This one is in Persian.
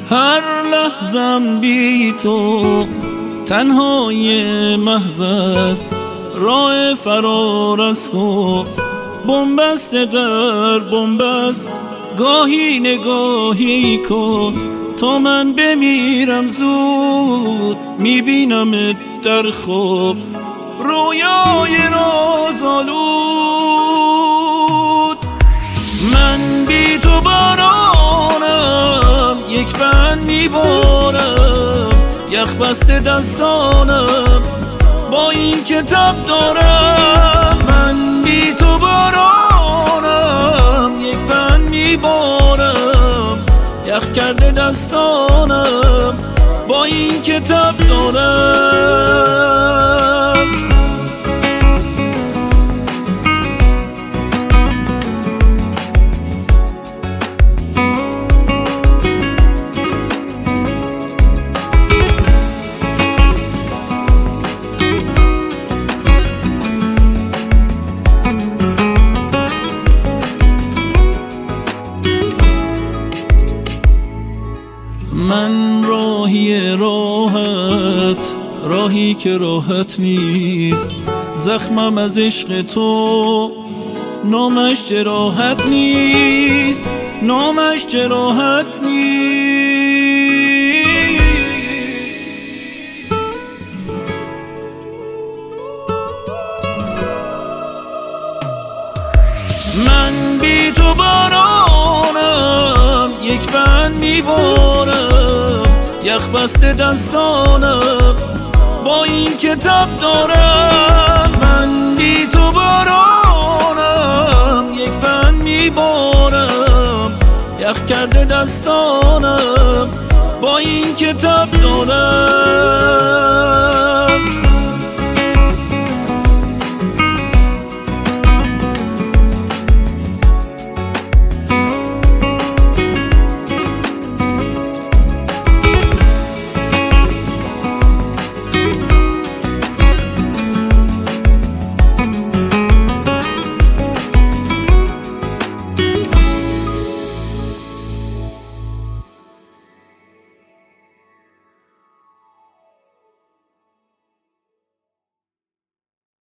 هر لحظم بی تو تنهای محض است، راه فرار است و بنبست در بنبست. گاهی نگاهی کن تا من بمیرم زود، میبینمت در خواب رویای رازآلود. من بی تو بارانم، یک بند میبارم، یخ بسته دستانم با این که تب دارم. من بی تو بارانم، یک بند میبارم، یخ کرده دستانم با این که تب دارم. من راهی راحت، راهی که راحت نیست، زخمم از عشق تو نامش جراحت نیست، نامش جراحت نیست. من بی تو بارانم، یک بند میبارم، یخ بسته دستانم با این که تب دارم. من بی تو بارانم، یک بند میبارم، یخ کرده دستانم با این که تب دارم.